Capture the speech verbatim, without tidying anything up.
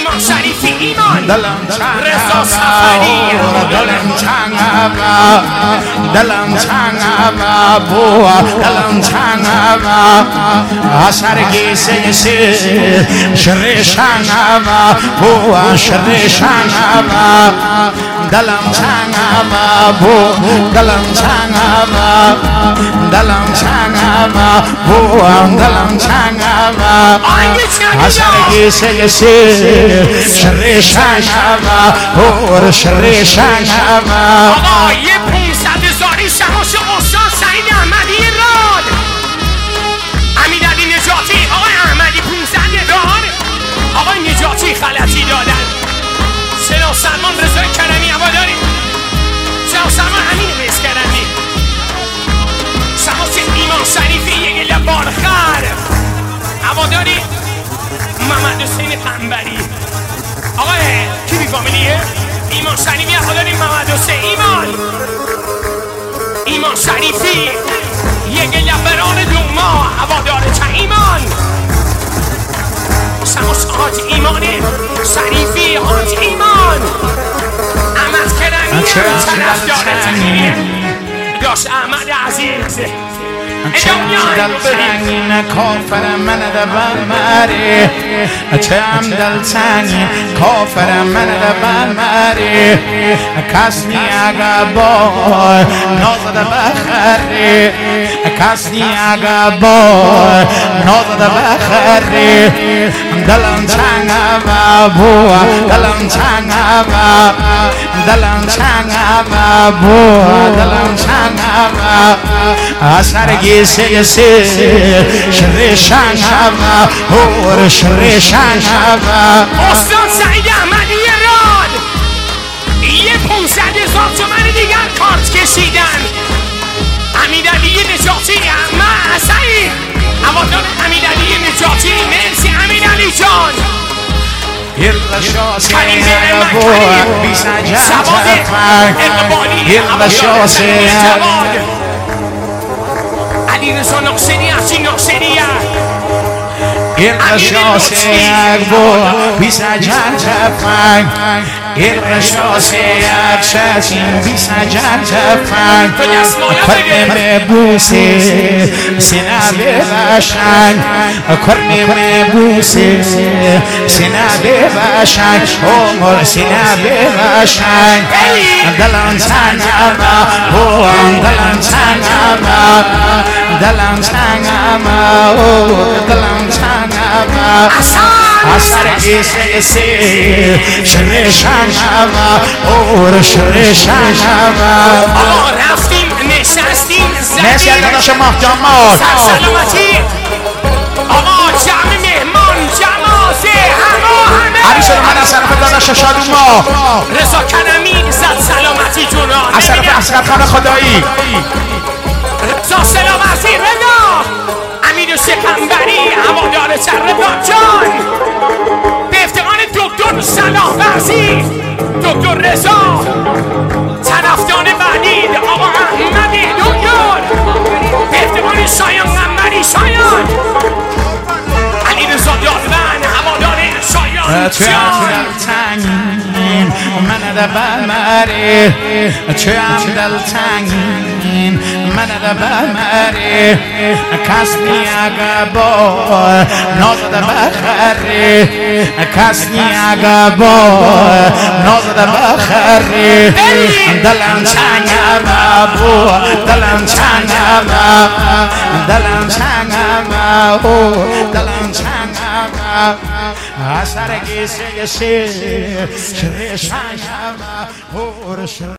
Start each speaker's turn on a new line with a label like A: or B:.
A: ایمان شریفی ایمان
B: دلم
A: رضا سفری
B: دلم چنگا دلم چنگا بو دلم چنگا اثر گیسه سی شر شنگا بو شر شنگا دلم چنگا بو دلم چنگا دلم چنگا بو دلم چنگا اثر گیسه سی شر شنگا بو شر شنگا
A: آقا یه پونصد هزاری شماش استاد سعید احمدی راد امیرعلی نجاتی آقای احمدی پونصد هزار آقای نجاتی خلطی دادن سلام سلمان رضای کرمی هواداری سلام سلمان امین ریز کرمی شماش ایمان شریفی یه گله بارخر هواداری محمد حسین قنبری آقای کی بی فامیلیه ایمان شریفی هواداری محمد حسین ایمان ایمان شریفی یه گله بران دوما هوادار چه ایمان شماش حاج ایمان شریفی حاج ایمان احمد کرمی طرفدار تغییر داشت احمد عزیز
B: دل تنگین کافر من دبر مری چم دل تنگین کافر من دبر مری کس نیاگا بای نازد بخری کس نیاگا بای نازد بخری دلم چنگا بو دلم چنگا دلم چنگا بو دلم چنگا اثر گیسه سی شر شنگا هور شر شنگا
A: استاد سعید احمدی راد یه پونصد هزار تومن دیگر کارت کشیدن امیرعلی نجاتی احمد سعید هوادار امیرعلی نجاتی مرسی امیرعلی جان
B: یلا شاسه بو بیس جان یلا شاسه
A: علی رضا ناصری افشین ناصری
B: یلا شاسه بو بیس جان تفنگ یلا شاسه شاسین بیس جان تفنگ کرنم بوسی سنا بباشن کرنم بوسی سنا بباشن عمر سنا بباشن دلم چنگا بو دلم چنگا دلم چنگا دلم چنگا اثر گیسه سی شر شنگا اور شر شنگا
A: آقا رفتیم نشستیم
B: مرسی از داداش محجامات
A: سلامتی آقا جمع مهمان جمازه همه همه
B: علی شده من از طرف داداش شادوما
A: رضا کرمی زد سلامتی جونان
B: از طرف اصغر خان خدایی
A: رضا سلامتی رضا امیر شکنبری هوادار رضا جان به افتخار دکتر صلاح ورزی دکتر رضا طرفدار بعدید آقا احمدی دکتر به افتخار شایان قنبری شایان علی رضا دادون هوادار شایان
B: تنگین من دبر مری چم دل تنگین من دبر مری کس نیاگا با نازد بخری کس نیاگا با نازد بخری دلم چنگا بو دلم چنگا دلم چنگا دلم چنگا اثر گیسه سی شر شنگا